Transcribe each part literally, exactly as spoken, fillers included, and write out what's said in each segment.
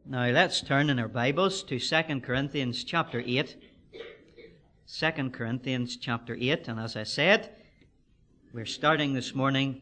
Now let's turn in our Bibles to Second Corinthians chapter eight. Second Corinthians chapter eight, and as I said, we're starting this morning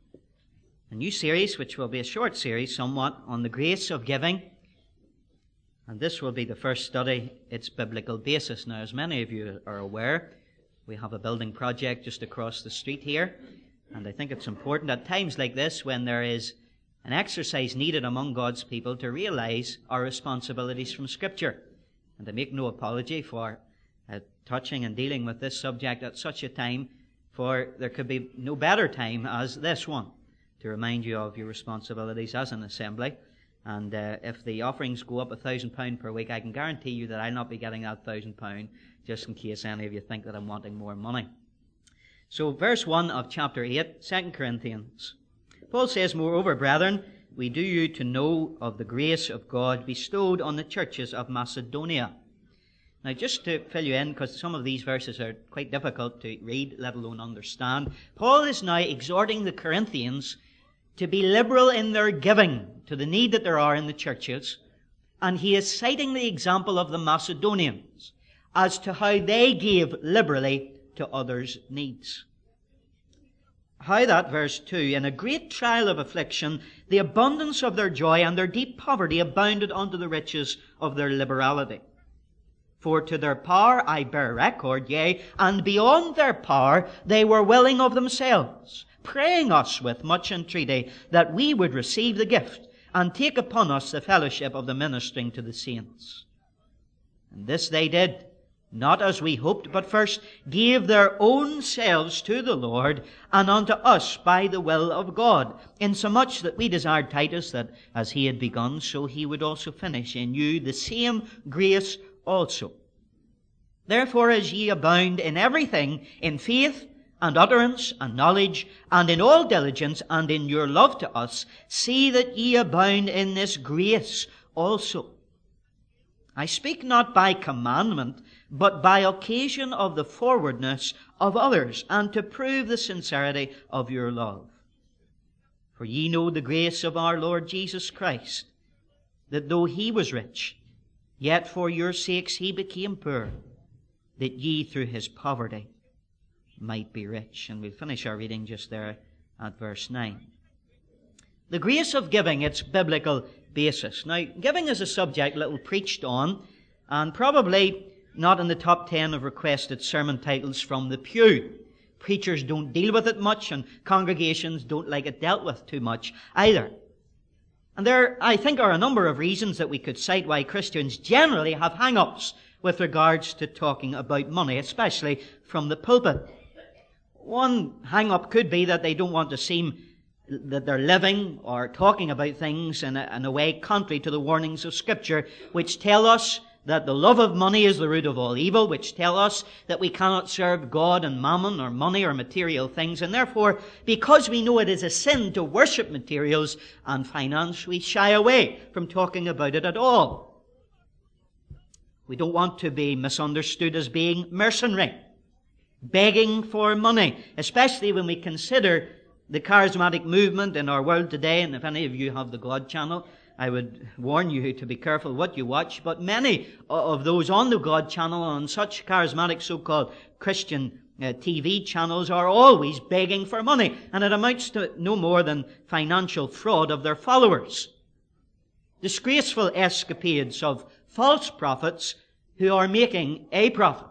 a new series, which will be a short series somewhat, on the grace of giving. And this will be the first study, its biblical basis. Now, as many of you are aware, we have a building project just across the street here, and I think it's important at times like this, when there is an exercise needed among God's people, to realize our responsibilities from Scripture, and to make no apology for uh, touching and dealing with this subject at such a time, for there could be no better time as this one to remind you of your responsibilities as an assembly. And uh, if the offerings go up a thousand pound per week, I can guarantee you that I'll not be getting that thousand pound, just in case any of you think that I'm wanting more money. So verse one of chapter eight, Second Corinthians. Paul says, "Moreover, brethren, we do you to know of the grace of God bestowed on the churches of Macedonia." Now, just to fill you in, because some of these verses are quite difficult to read, let alone understand, Paul is now exhorting the Corinthians to be liberal in their giving to the need that there are in the churches, and he is citing the example of the Macedonians as to how they gave liberally to others' needs. How that, verse two, "In a great trial of affliction, the abundance of their joy and their deep poverty abounded unto the riches of their liberality. For to their power I bear record, yea, and beyond their power they were willing of themselves, praying us with much entreaty that we would receive the gift and take upon us the fellowship of the ministering to the saints. And this they did, not as we hoped, but first gave their own selves to the Lord, and unto us by the will of God, insomuch that we desired Titus that as he had begun, so he would also finish in you the same grace also. Therefore, as ye abound in everything, in faith and utterance and knowledge, and in all diligence, and in your love to us, see that ye abound in this grace also. I speak not by commandment, but by occasion of the forwardness of others, and to prove the sincerity of your love. For ye know the grace of our Lord Jesus Christ, that though he was rich, yet for your sakes he became poor, that ye through his poverty might be rich." And we'll finish our reading just there at verse nine. The grace of giving, its biblical basis. Now, giving is a subject little preached on, and probably not in the top ten of requested sermon titles from the pew. Preachers don't deal with it much, and congregations don't like it dealt with too much either. And there, I think, are a number of reasons that we could cite why Christians generally have hang-ups with regards to talking about money, especially from the pulpit. One hang-up could be that they don't want to seem that they're living or talking about things in a, in a way contrary to the warnings of Scripture, which tell us that the love of money is the root of all evil, which tell us that we cannot serve God and mammon or money or material things, and therefore, because we know it is a sin to worship materials and finance, we shy away from talking about it at all. We don't want to be misunderstood as being mercenary, begging for money, especially when we consider the charismatic movement in our world today. And if any of you have the God channel, I would warn you to be careful what you watch. But many of those on the God channel, on such charismatic so-called Christian uh, T V channels, are always begging for money. And it amounts to no more than financial fraud of their followers. Disgraceful escapades of false prophets who are making a profit.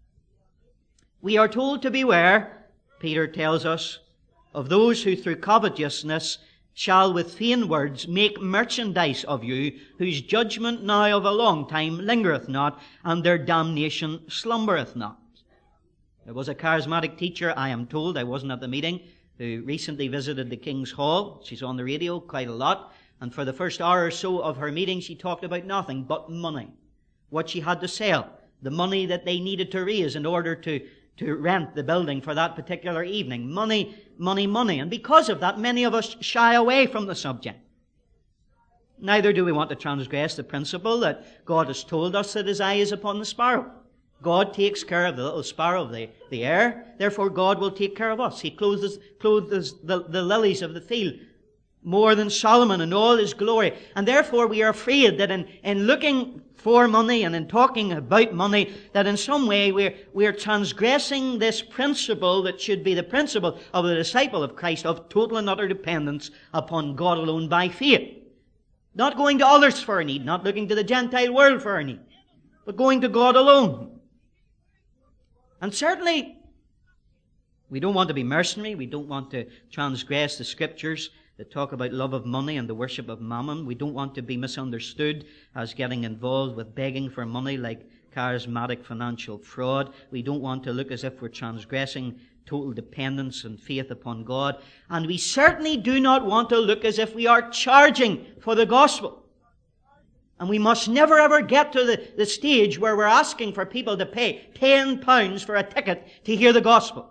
We are told to beware, Peter tells us, of those who through covetousness shall with vain words make merchandise of you, whose judgment now of a long time lingereth not, and their damnation slumbereth not. There was a charismatic teacher, I am told, I wasn't at the meeting, who recently visited the King's Hall. She's on the radio quite a lot, and for the first hour or so of her meeting she talked about nothing but money. What she had to sell, the money that they needed to raise in order to to rent the building for that particular evening. Money, money, money. And because of that, many of us shy away from the subject. Neither do we want to transgress the principle that God has told us that his eye is upon the sparrow. God takes care of the little sparrow of the, the air. Therefore, God will take care of us. He clothes, clothes the, the lilies of the field more than Solomon in all his glory. And therefore we are afraid that in, in looking for money and in talking about money, that in some way we're, we're transgressing this principle that should be the principle of the disciple of Christ, of total and utter dependence upon God alone by faith. Not going to others for a need, not looking to the Gentile world for a need, but going to God alone. And certainly, we don't want to be mercenary. We don't want to transgress the Scriptures that talk about love of money and the worship of mammon. We don't want to be misunderstood as getting involved with begging for money like charismatic financial fraud. We don't want to look as if we're transgressing total dependence and faith upon God. And we certainly do not want to look as if we are charging for the gospel. And we must never ever get to the, the stage where we're asking for people to pay ten pounds for a ticket to hear the gospel.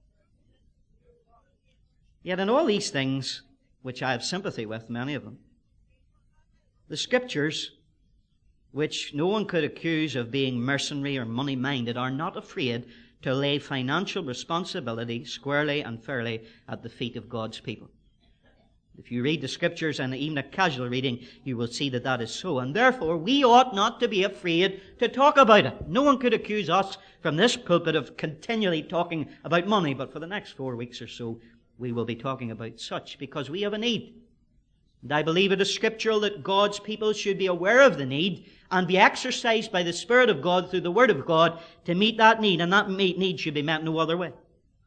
Yet in all these things, which I have sympathy with, many of them, the Scriptures, which no one could accuse of being mercenary or money-minded, are not afraid to lay financial responsibility squarely and fairly at the feet of God's people. If you read the Scriptures and even a casual reading, you will see that that is so. And therefore, we ought not to be afraid to talk about it. No one could accuse us from this pulpit of continually talking about money, but for the next four weeks or so, we will be talking about such, because we have a need. And I believe it is scriptural that God's people should be aware of the need and be exercised by the Spirit of God through the Word of God to meet that need, and that need should be met no other way.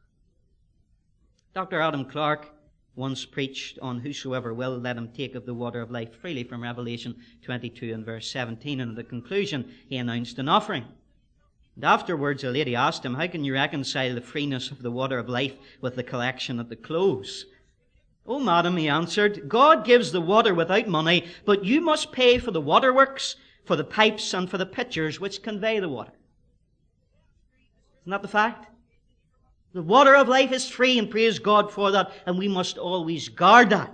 Doctor Adam Clarke once preached on whosoever will, let him take of the water of life freely, from Revelation twenty-two and verse seventeen, and at the conclusion he announced an offering. And afterwards a lady asked him, how can you reconcile the freeness of the water of life with the collection at the close? Oh, madam, he answered, God gives the water without money, but you must pay for the waterworks, for the pipes, and for the pitchers which convey the water. Isn't that the fact? The water of life is free, and praise God for that, and we must always guard that.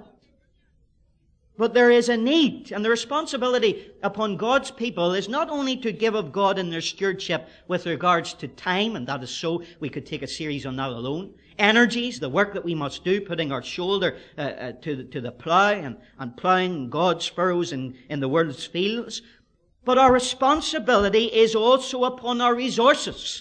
But there is a need, and the responsibility upon God's people is not only to give of God in their stewardship with regards to time, and that is so, we could take a series on that alone. Energies, the work that we must do, putting our shoulder uh, uh, to, the, to the plough and, and ploughing God's furrows in, in the world's fields. But our responsibility is also upon our resources.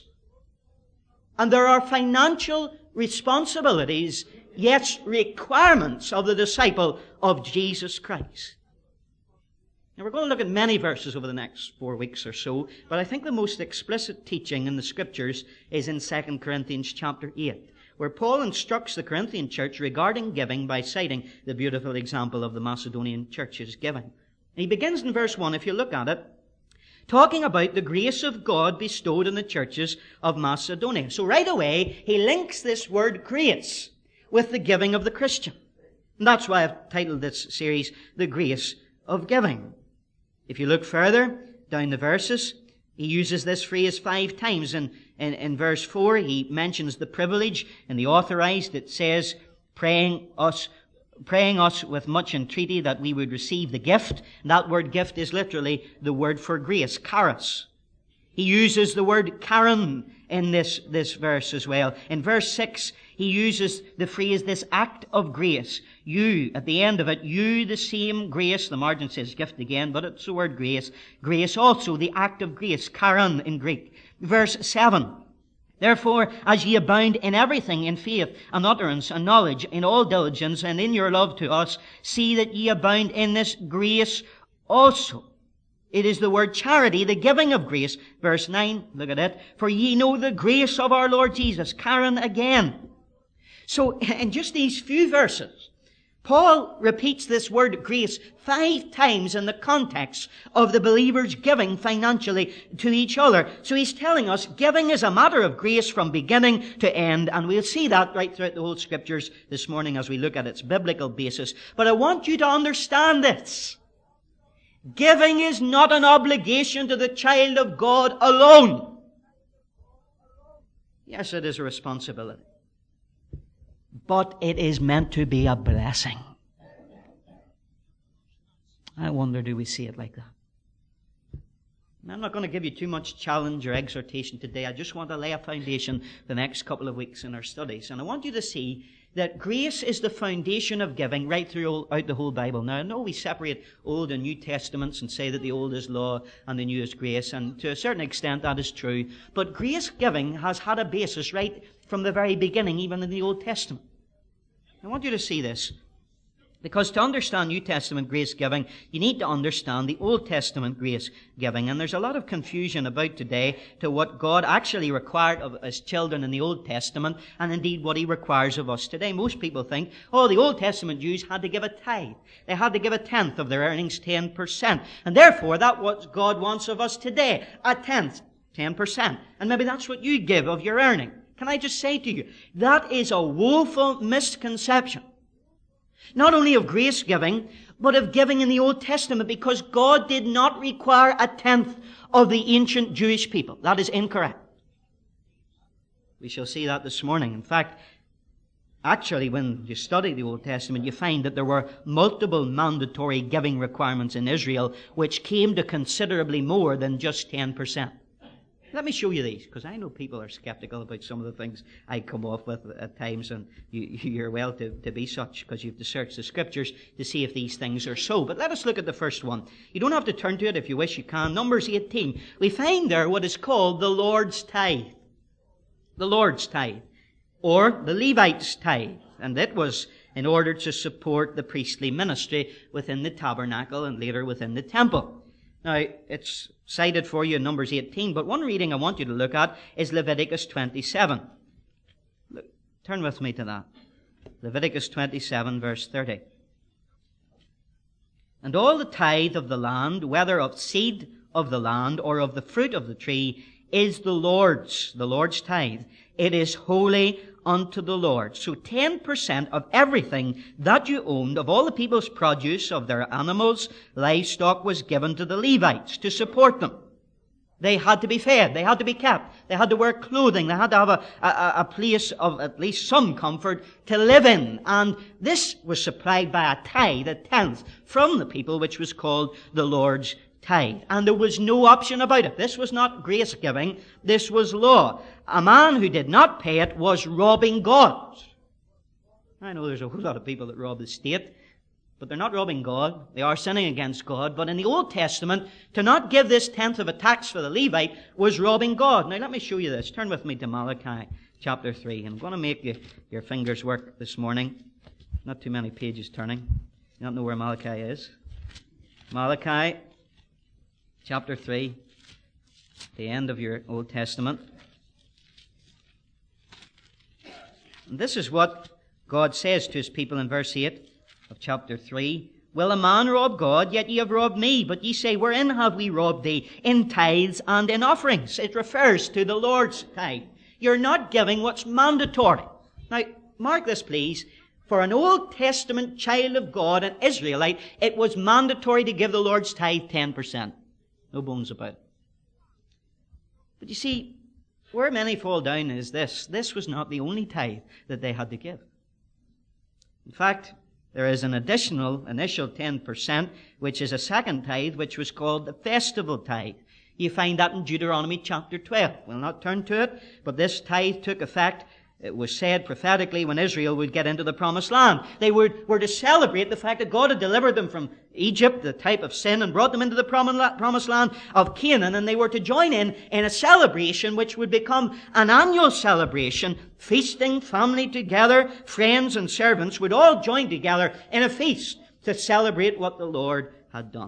And there are financial responsibilities, yet requirements of the disciple of Jesus Christ. Now we're going to look at many verses over the next four weeks or so, but I think the most explicit teaching in the Scriptures is in Second Corinthians chapter eight, where Paul instructs the Corinthian church regarding giving by citing the beautiful example of the Macedonian church's giving. And he begins in verse one, if you look at it, talking about the grace of God bestowed on the churches of Macedonia. So right away, he links this word grace with the giving of the Christian. And that's why I've titled this series, The Grace of Giving. If you look further down the verses, he uses this phrase five times. In, in, in verse four, he mentions the privilege. In the Authorized, it says, praying us praying us with much entreaty that we would receive the gift. And that word gift is literally the word for grace, charis. He uses the word charon in this, this verse as well. In verse six, he uses the phrase, this act of grace. You, at the end of it, you the same grace. The margin says gift again, but it's the word grace. Grace also, the act of grace, charon in Greek. Verse seven. Therefore, as ye abound in everything, in faith and utterance and knowledge, in all diligence and in your love to us, see that ye abound in this grace also. It is the word charity, the giving of grace. Verse nine, look at it. For ye know the grace of our Lord Jesus. Charon again. So, in just these few verses, Paul repeats this word grace five times in the context of the believers giving financially to each other. So he's telling us giving is a matter of grace from beginning to end, and we'll see that right throughout the whole Scriptures this morning as we look at its biblical basis. But I want you to understand this. Giving is not an obligation to the child of God alone. Yes, it is a responsibility. But it is meant to be a blessing. I wonder, do we see it like that? I'm not going to give you too much challenge or exhortation today. I just want to lay a foundation the next couple of weeks in our studies. And I want you to see that grace is the foundation of giving right throughout the whole Bible. Now, I know we separate Old and New Testaments and say that the Old is law and the New is grace, and to a certain extent that is true. But grace giving has had a basis right from the very beginning, even in the Old Testament. I want you to see this. Because to understand New Testament grace giving, you need to understand the Old Testament grace giving. And there's a lot of confusion about today to what God actually required of His children in the Old Testament, and indeed what He requires of us today. Most people think, oh, the Old Testament Jews had to give a tithe. They had to give a tenth of their earnings, ten percent. And therefore, that's what God wants of us today, a tenth, ten percent. And maybe that's what you give of your earning. Can I just say to you, that is a woeful misconception. Not only of grace giving, but of giving in the Old Testament, because God did not require a tenth of the ancient Jewish people. That is incorrect. We shall see that this morning. In fact, actually, when you study the Old Testament, you find that there were multiple mandatory giving requirements in Israel, which came to considerably more than just ten percent. Let me show you these, because I know people are skeptical about some of the things I come off with at times, and you, you're well to, to be such, because you have to search the Scriptures to see if these things are so. But let us look at the first one. You don't have to turn to it. If you wish, you can. Numbers eighteen. We find there what is called the Lord's tithe. The Lord's tithe, or the Levites' tithe. And it was in order to support the priestly ministry within the tabernacle and later within the temple. Now, it's cited for you in Numbers eighteen, but one reading I want you to look at is Leviticus twenty-seven. Look, turn with me to that. Leviticus twenty-seven, verse thirty. And all the tithe of the land, whether of seed of the land or of the fruit of the tree, is the Lord's, the Lord's tithe. It is holy unto the Lord. So ten percent of everything that you owned, of all the people's produce, of their animals, livestock, was given to the Levites to support them. They had to be fed. They had to be kept. They had to wear clothing. They had to have a, a, a place of at least some comfort to live in. And this was supplied by a tithe, a tenth, from the people, which was called the Lord's tithe. And there was no option about it. This was not grace giving. This was law. A man who did not pay it was robbing God. I know there's a whole lot of people that rob the state, but they're not robbing God. They are sinning against God. But in the Old Testament, to not give this tenth of a tax for the Levite was robbing God. Now let me show you this. Turn with me to Malachi chapter three. I'm going to make you, your fingers work this morning. Not too many pages turning. You don't know where Malachi is. Malachi chapter three, the end of your Old Testament. And this is what God says to His people in verse eight of chapter three. Will a man rob God? Yet ye have robbed me. But ye say, wherein have we robbed thee? In tithes and in offerings. It refers to the Lord's tithe. You're not giving what's mandatory. Now, mark this, please. For an Old Testament child of God, an Israelite, it was mandatory to give the Lord's tithe ten percent. No bones about it. But you see, where many fall down is this. This was not the only tithe that they had to give. In fact, there is an additional initial ten percent, which is a second tithe, which was called the festival tithe. You find that in Deuteronomy chapter twelve. We'll not turn to it, but this tithe took effect. It was said prophetically when Israel would get into the promised land. They were, were to celebrate the fact that God had delivered them from Egypt, the type of sin, and brought them into the promised land of Canaan, and they were to join in in a celebration which would become an annual celebration, feasting, family together, friends and servants would all join together in a feast to celebrate what the Lord had done.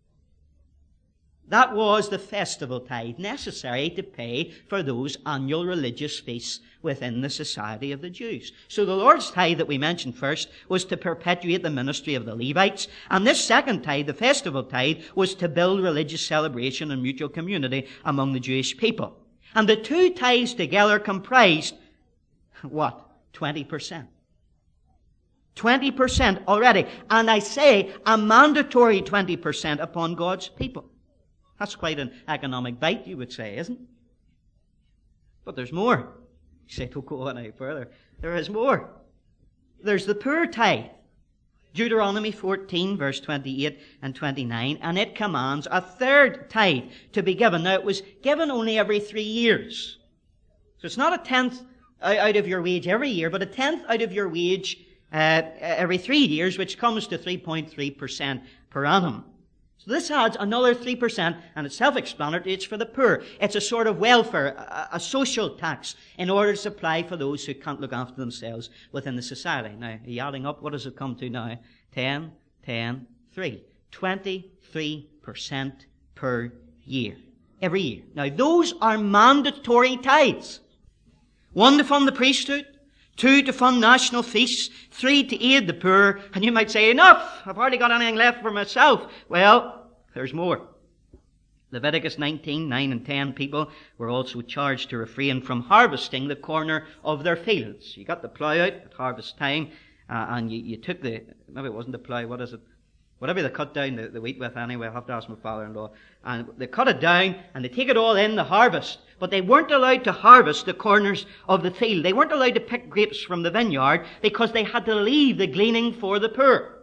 That was the festival tithe necessary to pay for those annual religious feasts within the society of the Jews. So the Lord's tithe that we mentioned first was to perpetuate the ministry of the Levites. And this second tithe, the festival tithe, was to build religious celebration and mutual community among the Jewish people. And the two tithes together comprised, what? twenty percent. twenty percent already. And I say a mandatory twenty percent upon God's people. That's quite an economic bite, you would say, isn't it? But there's more. You say, don't go on any further. There is more. There's the poor tithe. Deuteronomy fourteen, verse twenty-eight and twenty-nine, and it commands a third tithe to be given. Now, it was given only every three years. So it's not a tenth out of your wage every year, but a tenth out of your wage uh, every three years, which comes to three point three percent per annum. So this adds another three percent, and it's self-explanatory. It's for the poor. It's a sort of welfare, a, a social tax, in order to supply for those who can't look after themselves within the society. Now, are you adding up? What does it come to now? ten, ten, three. twenty-three percent per year. Every year. Now, those are mandatory tithes. One, to fund the priesthood. Two, to fund national feasts. Three, to aid the poor. And you might say, enough! I've hardly got anything left for myself. Well, there's more. Leviticus nineteen, nine and ten people were also charged to refrain from harvesting the corner of their fields. You got the plough out at harvest time, uh, and you, you took the, maybe it wasn't the plough, what is it? Whatever they cut down the, the wheat with anyway, I'll have to ask my father-in-law. And they cut it down, and they take it all in the harvest. But they weren't allowed to harvest the corners of the field. They weren't allowed to pick grapes from the vineyard, because they had to leave the gleaning for the poor.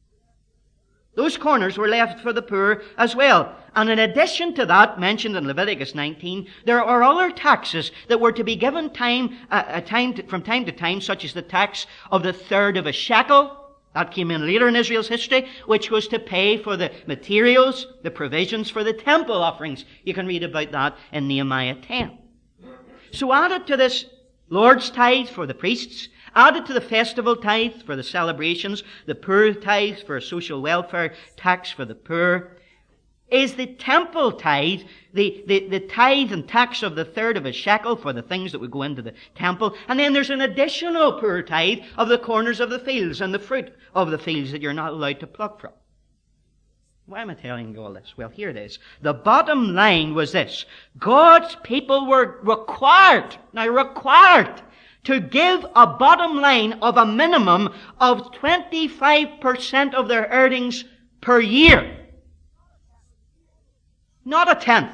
Those corners were left for the poor as well. And in addition to that, mentioned in Leviticus nineteen, there are other taxes that were to be given time, uh, a time to, from time to time, such as the tax of the third of a shekel. That came in later in Israel's history, which was to pay for the materials, the provisions for the temple offerings. You can read about that in Nehemiah ten. So added to this Lord's tithe for the priests, added to the festival tithe for the celebrations, the poor tithe for social welfare tax for the poor, is the temple tithe, the, the, the tithe and tax of the third of a shekel for the things that would go into the temple. And then there's an additional poor tithe of the corners of the fields and the fruit of the fields that you're not allowed to pluck from. Why am I telling you all this? Well, here it is. The bottom line was this. God's people were required, now required, to give a bottom line of a minimum of twenty-five percent of their earnings per year. Not a tenth.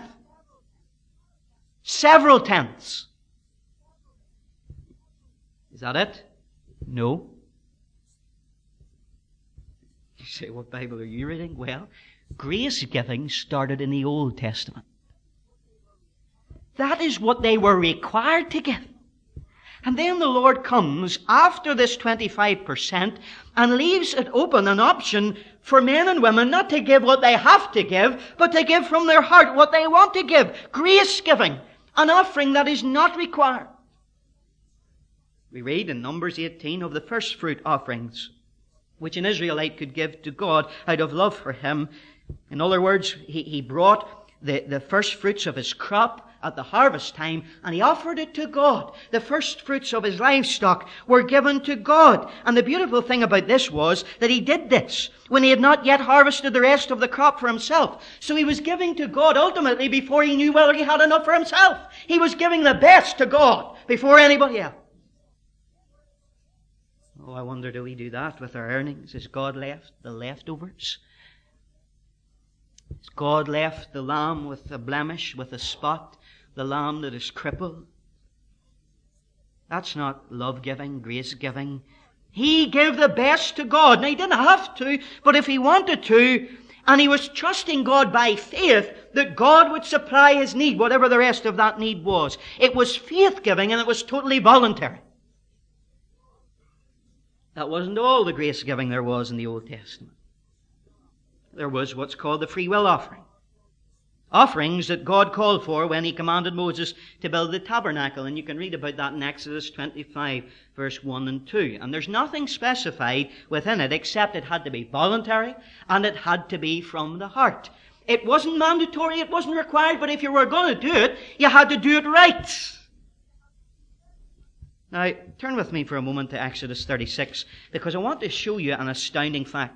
Several tenths. Is that it? No. You say, what Bible are you reading? Well, grace giving started in the Old Testament. That is what they were required to give. And then the Lord comes after this twenty-five percent and leaves it open, an option for men and women not to give what they have to give, but to give from their heart what they want to give. Grace giving, an offering that is not required. We read in Numbers eighteen of the first fruit offerings, which an Israelite could give to God out of love for him. In other words, he, he brought the, the first fruits of his crop at the harvest time, and he offered it to God. The first fruits of his livestock were given to God. And the beautiful thing about this was that he did this when he had not yet harvested the rest of the crop for himself. So he was giving to God ultimately before he knew whether he had enough for himself. He was giving the best to God before anybody else. Oh, I wonder, do we do that with our earnings? Is God left the leftovers? Is God left the lamb with a blemish, with a spot? The lamb that is crippled? That's not love-giving, grace-giving. He gave the best to God. Now, he didn't have to, but if he wanted to, and he was trusting God by faith that God would supply his need, whatever the rest of that need was. It was faith-giving, and it was totally voluntary. That wasn't all the grace-giving there was in the Old Testament. There was what's called the free will offering. Offerings that God called for when he commanded Moses to build the tabernacle. And you can read about that in Exodus twenty-five, verse one and two. And there's nothing specified within it except it had to be voluntary and it had to be from the heart. It wasn't mandatory, it wasn't required, but if you were going to do it, you had to do it right. Now, turn with me for a moment to Exodus thirty-six, because I want to show you an astounding fact.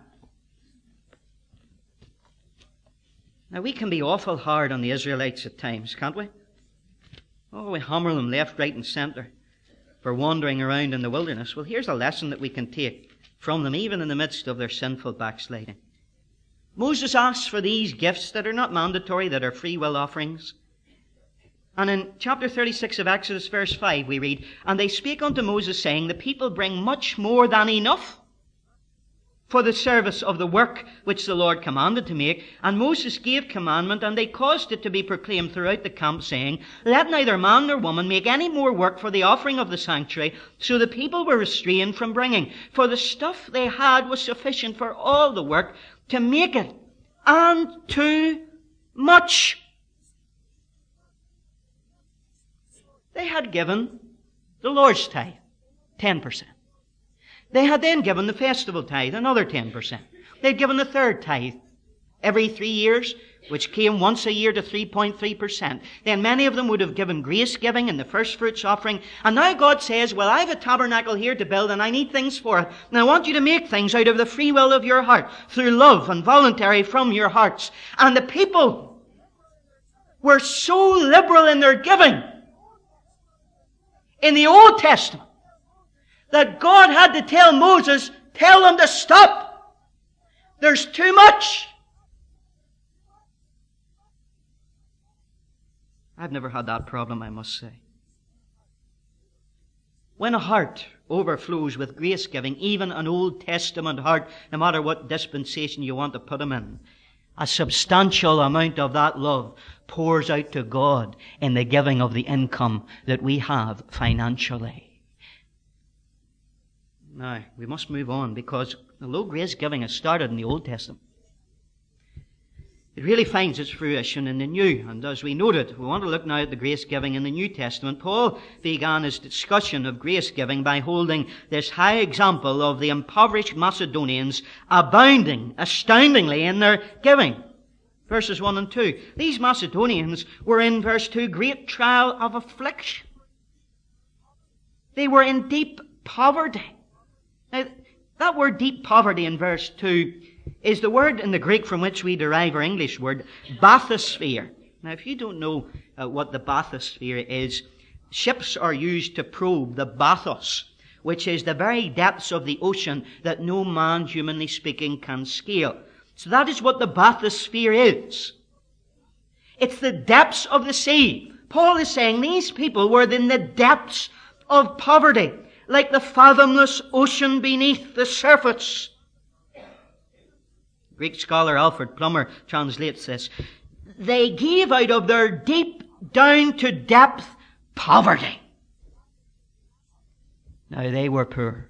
Now, we can be awful hard on the Israelites at times, can't we? Oh, we hammer them left, right, and centre for wandering around in the wilderness. Well, here's a lesson that we can take from them, even in the midst of their sinful backsliding. Moses asks for these gifts that are not mandatory, that are free will offerings. And in chapter thirty-six of Exodus, verse five, we read, "And they spake unto Moses, saying, The people bring much more than enough for the service of the work which the Lord commanded to make. And Moses gave commandment, and they caused it to be proclaimed throughout the camp, saying, Let neither man nor woman make any more work for the offering of the sanctuary. So the people were restrained from bringing, for the stuff they had was sufficient for all the work to make it, and too much. They had given the Lord's tithe, ten percent. They had then given the festival tithe, another ten percent. They'd given the third tithe every three years, which came once a year to three point three percent. Then many of them would have given grace giving and the first fruits offering. And now God says, well, I have a tabernacle here to build and I need things for it. And I want you to make things out of the free will of your heart, through love and voluntary from your hearts. And the people were so liberal in their giving in the Old Testament that God had to tell Moses, tell them to stop. There's too much. I've never had that problem, I must say. When a heart overflows with grace giving, even an Old Testament heart, no matter what dispensation you want to put them in, a substantial amount of that love pours out to God in the giving of the income that we have financially. Now, we must move on, because although grace giving has started in the Old Testament, it really finds its fruition in the New. And as we noted, we want to look now at the grace giving in the New Testament. Paul began his discussion of grace giving by holding this high example of the impoverished Macedonians abounding astoundingly in their giving. Verses one and two. These Macedonians were in, verse two, great trial of affliction. They were in deep poverty. Now, that word deep poverty in verse two is the word in the Greek from which we derive our English word, bathysphere. Now, if you don't know uh, what the bathysphere is, ships are used to probe the bathos, which is the very depths of the ocean that no man, humanly speaking, can scale. So that is what the bathysphere is. It's the depths of the sea. Paul is saying these people were in the depths of poverty, like the fathomless ocean beneath the surface. Greek scholar Alfred Plummer translates this. They gave out of their deep down to depth poverty. Now they were poor.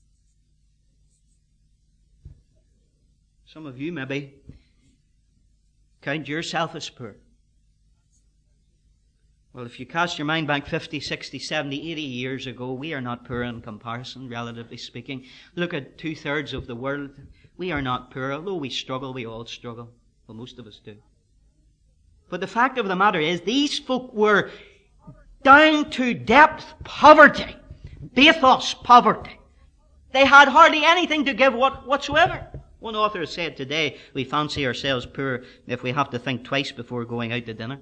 Some of you maybe count yourself as poor. Well, if you cast your mind back fifty, sixty, seventy, eighty years ago, we are not poor in comparison, relatively speaking. Look at two-thirds of the world. We are not poor. Although we struggle, we all struggle. Well, most of us do. But the fact of the matter is, these folk were down to depth poverty. Bathos poverty. They had hardly anything to give what, whatsoever. One author has said today, we fancy ourselves poor if we have to think twice before going out to dinner.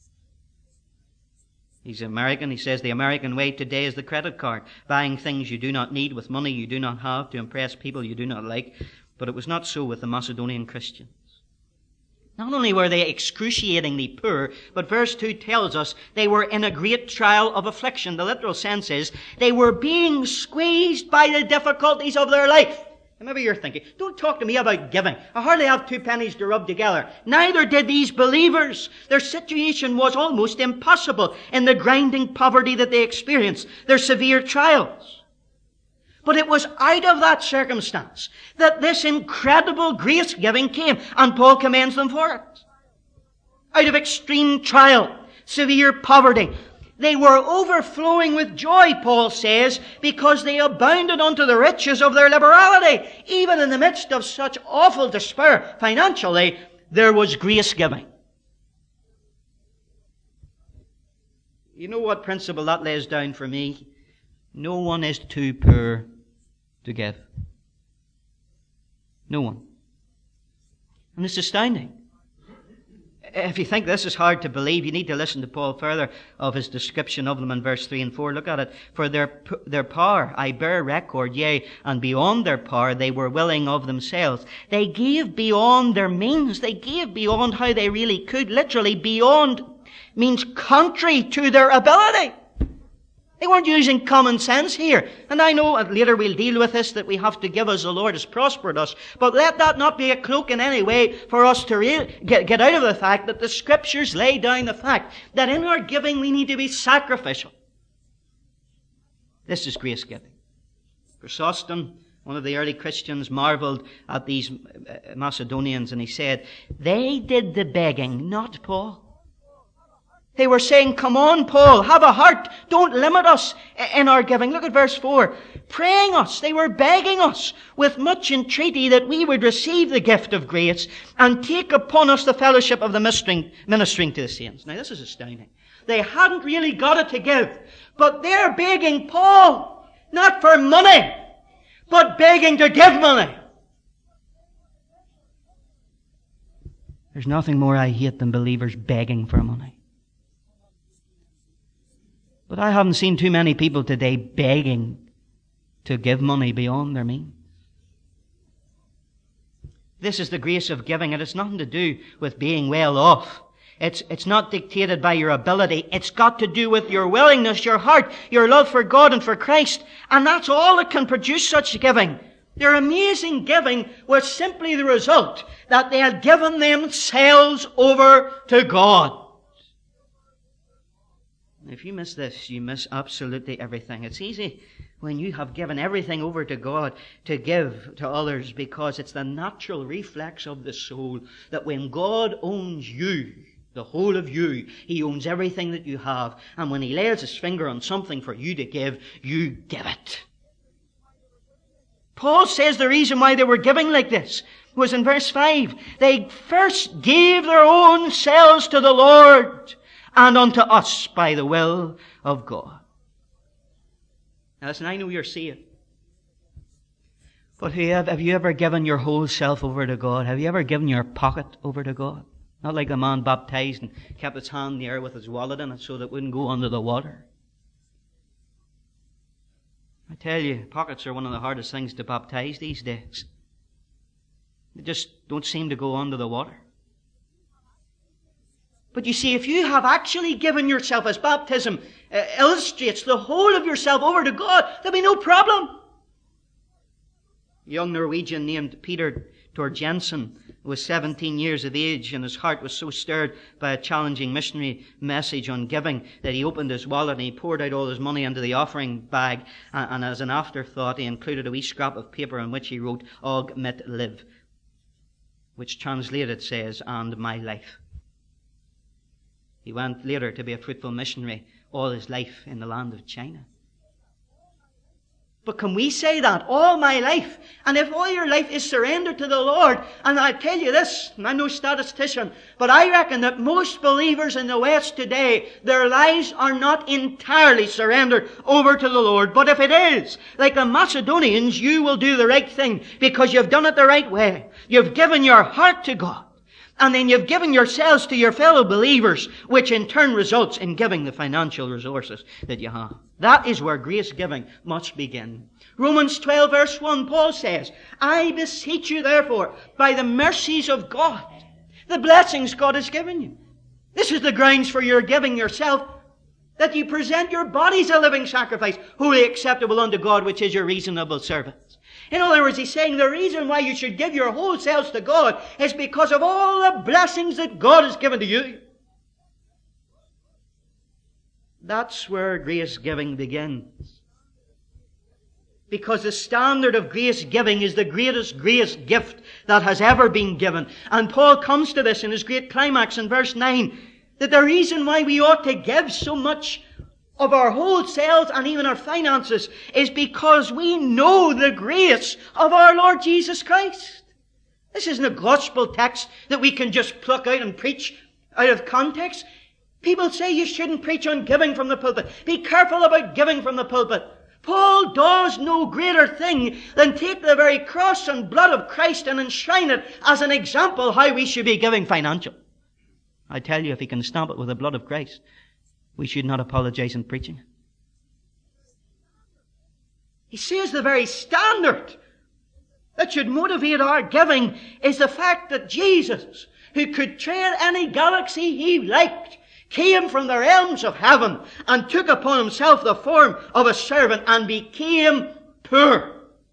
He's American. He says the American way today is the credit card, buying things you do not need with money you do not have to impress people you do not like. But it was not so with the Macedonian Christians. Not only were they excruciatingly poor, but verse two tells us they were in a great trial of affliction. The literal sense is they were being squeezed by the difficulties of their life. And maybe you're thinking, don't talk to me about giving. I hardly have two pennies to rub together. Neither did these believers. Their situation was almost impossible in the grinding poverty that they experienced, their severe trials. But it was out of that circumstance that this incredible grace-giving came, and Paul commends them for it. Out of extreme trial, severe poverty, they were overflowing with joy, Paul says, because they abounded unto the riches of their liberality. Even in the midst of such awful despair financially, there was grace-giving. You know what principle that lays down for me? No one is too poor to give. No one. And it's astounding. If you think this is hard to believe, you need to listen to Paul further of his description of them in verse three and four. Look at it. For their their power I bear record, yea, and beyond their power they were willing of themselves. They gave beyond their means. They gave beyond how they really could. Literally, beyond means contrary to their ability. They weren't using common sense here. And I know, and later we'll deal with this, that we have to give as the Lord has prospered us. But let that not be a cloak in any way for us to re- get, get out of the fact that the Scriptures lay down the fact that in our giving we need to be sacrificial. This is grace giving. Chrysostom, one of the early Christians, marveled at these Macedonians, and he said, they did the begging, not Paul. They were saying, come on, Paul, have a heart. Don't limit us in our giving. Look at verse four. Praying us. They were begging us with much entreaty that we would receive the gift of grace and take upon us the fellowship of the ministering, ministering to the saints. Now, this is astounding. They hadn't really got it to give, but they're begging Paul, not for money, but begging to give money. There's nothing more I hate than believers begging for money. But I haven't seen too many people today begging to give money beyond their means. This is the grace of giving. It has nothing to do with being well off. It's, it's not dictated by your ability. It's got to do with your willingness, your heart, your love for God and for Christ. And that's all that can produce such giving. Their amazing giving was simply the result that they had given themselves over to God. If you miss this, you miss absolutely everything. It's easy when you have given everything over to God to give to others, because it's the natural reflex of the soul that when God owns you, the whole of you, He owns everything that you have. And when He lays His finger on something for you to give, you give it. Paul says the reason why they were giving like this was in verse five. They first gave their own selves to the Lord and unto us by the will of God. Now listen, I know you're saved. But have you ever given your whole self over to God? Have you ever given your pocket over to God? Not like a man baptized and kept his hand in the air with his wallet in it so that it wouldn't go under the water. I tell you, pockets are one of the hardest things to baptize these days. They just don't seem to go under the water. But you see, if you have actually given yourself, as baptism uh, illustrates, the whole of yourself over to God, there'll be no problem. A young Norwegian named Peter Torjensen was seventeen years of age, and his heart was so stirred by a challenging missionary message on giving that he opened his wallet and he poured out all his money into the offering bag, and, and as an afterthought he included a wee scrap of paper on which he wrote, Og mitt liv, which translated says, and my life. He went later to be a fruitful missionary all his life in the land of China. But can we say that? All my life. And if all your life is surrendered to the Lord, and I tell you this, and I'm no statistician, but I reckon that most believers in the West today, their lives are not entirely surrendered over to the Lord. But if it is, like the Macedonians, you will do the right thing because you've done it the right way. You've given your heart to God. And then you've given yourselves to your fellow believers, which in turn results in giving the financial resources that you have. That is where grace giving must begin. Romans twelve verse one, Paul says, I beseech you therefore, by the mercies of God, the blessings God has given you. This is the grounds for your giving yourself, that you present your bodies a living sacrifice, wholly acceptable unto God, which is your reasonable service. In other words, he's saying the reason why you should give your whole selves to God is because of all the blessings that God has given to you. That's where grace giving begins. Because the standard of grace giving is the greatest grace gift that has ever been given. And Paul comes to this in his great climax in verse nine, that the reason why we ought to give so much of our whole selves and even our finances is because we know the grace of our Lord Jesus Christ. This isn't a gospel text that we can just pluck out and preach out of context. People say you shouldn't preach on giving from the pulpit. Be careful about giving from the pulpit. Paul does no greater thing than take the very cross and blood of Christ and enshrine it as an example how we should be giving financial. I tell you, if he can stamp it with the blood of Christ, we should not apologize in preaching. He says the very standard that should motivate our giving is the fact that Jesus, who could tread any galaxy he liked, came from the realms of heaven and took upon himself the form of a servant and became poor.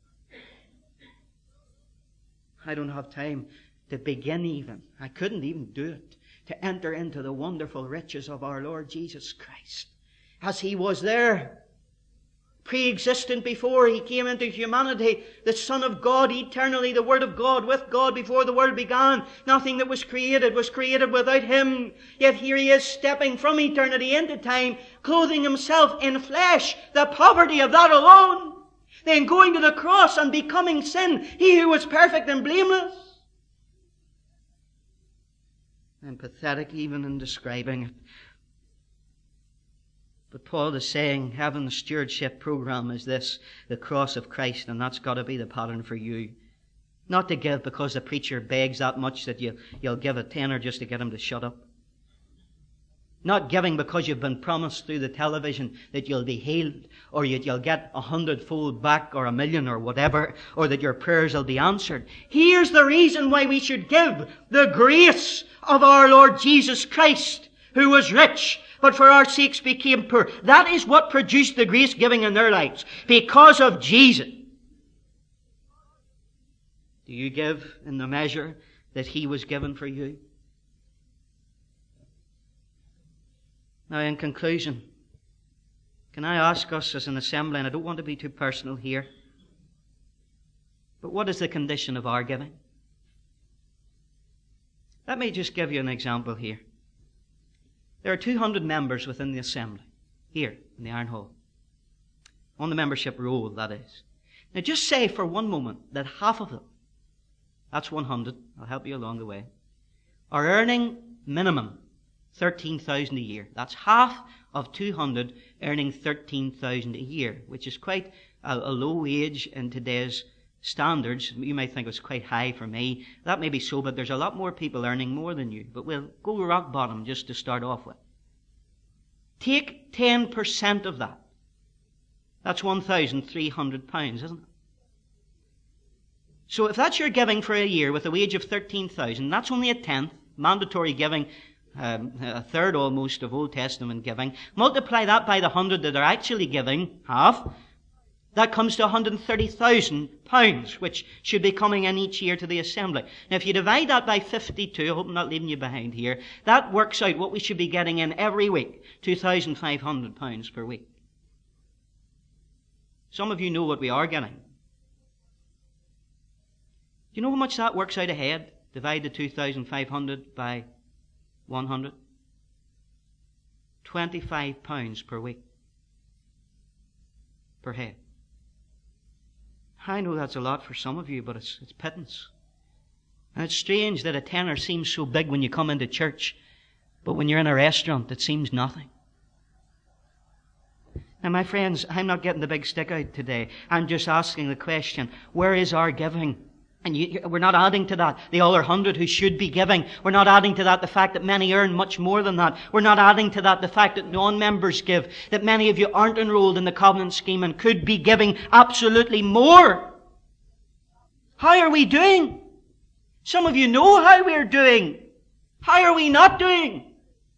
I don't have time to begin even. I couldn't even do it. To enter into the wonderful riches of our Lord Jesus Christ. As he was there, pre-existent before he came into humanity, the Son of God, eternally the Word of God, with God before the world began. Nothing that was created was created without him. Yet here he is stepping from eternity into time, clothing himself in flesh, the poverty of that alone. Then going to the cross and becoming sin, he who was perfect and blameless. I'm pathetic even in describing it. But Paul is saying heaven's stewardship program is this, the cross of Christ, and that's got to be the pattern for you. Not to give because the preacher begs that much that you, you'll give a tenner just to get him to shut up. Not giving because you've been promised through the television that you'll be healed, or that you'll get a hundredfold back, or a million, or whatever, or that your prayers will be answered. Here's the reason why we should give: the grace of our Lord Jesus Christ, who was rich, but for our sakes became poor. That is what produced the grace giving in their lives, because of Jesus. Do you give in the measure that he was given for you? Now, in conclusion, can I ask us as an assembly, and I don't want to be too personal here, but what is the condition of our giving? Let me just give you an example here. There are two hundred members within the assembly, here in the Iron Hall. On the membership roll, that is. Now just say for one moment that half of them, that's one hundred, I'll help you along the way, are earning minimum thirteen thousand a year. That's half of two hundred earning thirteen thousand a year, which is quite a, a low wage in today's standards. You might think it's quite high for me. That may be so, but there's a lot more people earning more than you. But we'll go rock bottom just to start off with. Take ten percent of that. That's one thousand three hundred pounds, isn't it? So if that's your giving for a year with a wage of thirteen thousand, that's only a tenth, mandatory giving, um, a third almost of Old Testament giving. Multiply that by the hundred that are actually giving, half. That comes to one hundred thirty thousand pounds, which should be coming in each year to the assembly. Now, if you divide that by fifty-two, I hope I'm not leaving you behind here, that works out what we should be getting in every week, two thousand five hundred pounds per week. Some of you know what we are getting. Do you know how much that works out ahead? Divide the two thousand five hundred by one hundred. twenty-five pounds per week. Per head. I know that's a lot for some of you, but it's, it's pittance. And it's strange that a tenner seems so big when you come into church, but when you're in a restaurant, it seems nothing. Now, my friends, I'm not getting the big stick out today. I'm just asking the question, where is our giving? And you, we're not adding to that the other hundred who should be giving. We're not adding to that the fact that many earn much more than that. We're not adding to that the fact that non-members give, that many of you aren't enrolled in the covenant scheme and could be giving absolutely more. How are we doing? Some of you know how we're doing. How are we not doing?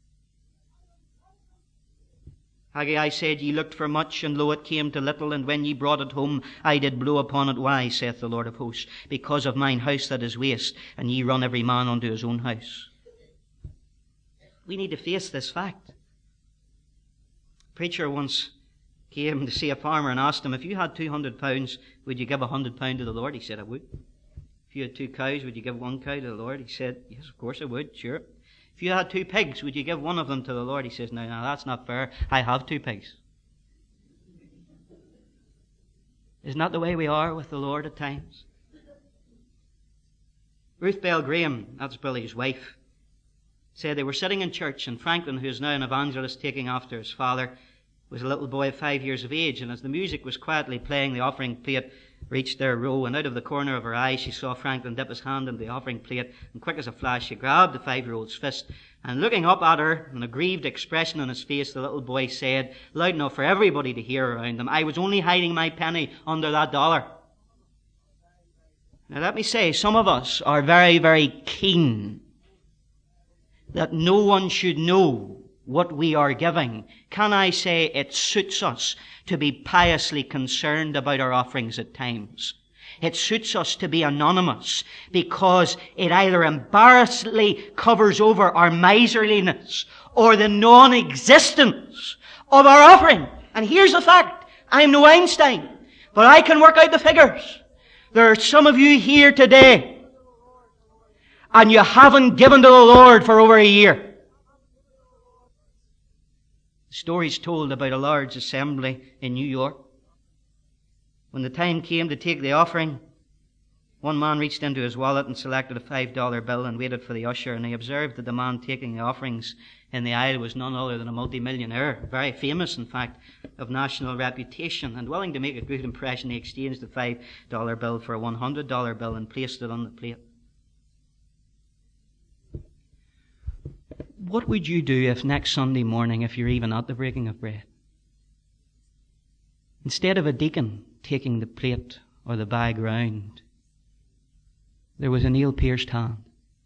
Haggai said, Ye looked for much, and lo, it came to little, and when ye brought it home, I did blow upon it. Why, saith the Lord of hosts? Because of mine house that is waste, and ye run every man unto his own house. We need to face this fact. A preacher once came to see a farmer and asked him, if you had two hundred pounds, would you give one hundred pounds to the Lord? He said, I would. If you had two cows, would you give one cow to the Lord? He said, yes, of course I would, sure. If you had two pigs, would you give one of them to the Lord? He says, no, no, that's not fair. I have two pigs. Isn't that the way we are with the Lord at times? Ruth Bell Graham, that's Billy's wife, said they were sitting in church, and Franklin, who is now an evangelist taking after his father, was a little boy of five years of age, and as the music was quietly playing, the offering plate reached their row, and out of the corner of her eye she saw Franklin dip his hand into the offering plate, and quick as a flash she grabbed the five-year-old's fist, and looking up at her, an aggrieved expression on his face, the little boy said, loud enough for everybody to hear around them, I was only hiding my penny under that dollar. Now let me say, some of us are very, very keen that no one should know what we are giving, can I say it suits us to be piously concerned about our offerings at times? It suits us to be anonymous because it either embarrassingly covers over our miserliness or the non-existence of our offering. And here's the fact. I'm no Einstein, but I can work out the figures. There are some of you here today, and you haven't given to the Lord for over a year. The story's told about a large assembly in New York. When the time came to take the offering, one man reached into his wallet and selected a five dollar bill and waited for the usher, and he observed that the man taking the offerings in the aisle was none other than a multi-millionaire, very famous, in fact, of national reputation, and willing to make a good impression. He exchanged the five dollar bill for a one hundred dollar bill and placed it on the plate. What would you do if next Sunday morning, if you're even at the breaking of bread, instead of a deacon taking the plate or the bag round, there was a nail-pierced hand?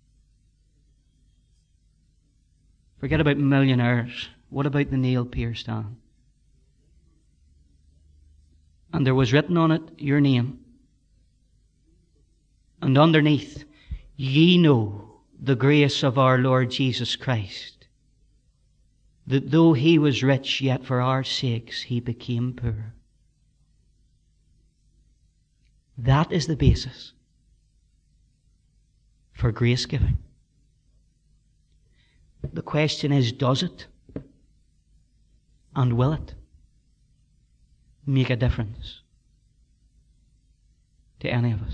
Forget about millionaires. What about the nail-pierced hand? And there was written on it your name. And underneath, ye know the grace of our Lord Jesus Christ, that though he was rich, yet for our sakes he became poor. That is the basis for grace giving. The question is, does it and will it make a difference to any of us?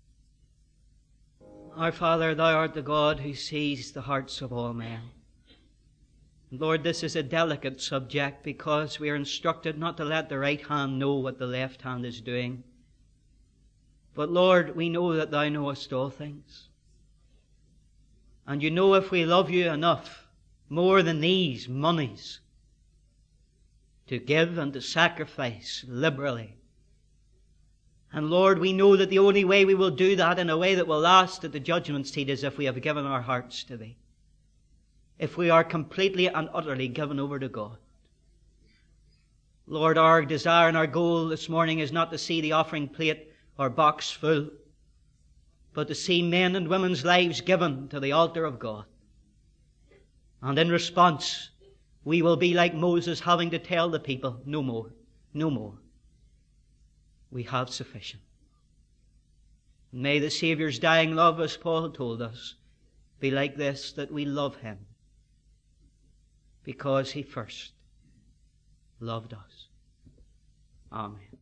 Our Father, thou art the God who sees the hearts of all men. Lord, this is a delicate subject because we are instructed not to let the right hand know what the left hand is doing. But Lord, we know that thou knowest all things. And you know if we love you enough, more than these monies, to give and to sacrifice liberally. And Lord, we know that the only way we will do that in a way that will last at the judgment seat is if we have given our hearts to Thee. If we are completely and utterly given over to God. Lord, our desire and our goal this morning is not to see the offering plate or box full, but to see men and women's lives given to the altar of God. And in response, we will be like Moses, having to tell the people, no more, no more. We have sufficient. May the Saviour's dying love, as Paul told us, be like this, that we love Him because He first loved us. Amen.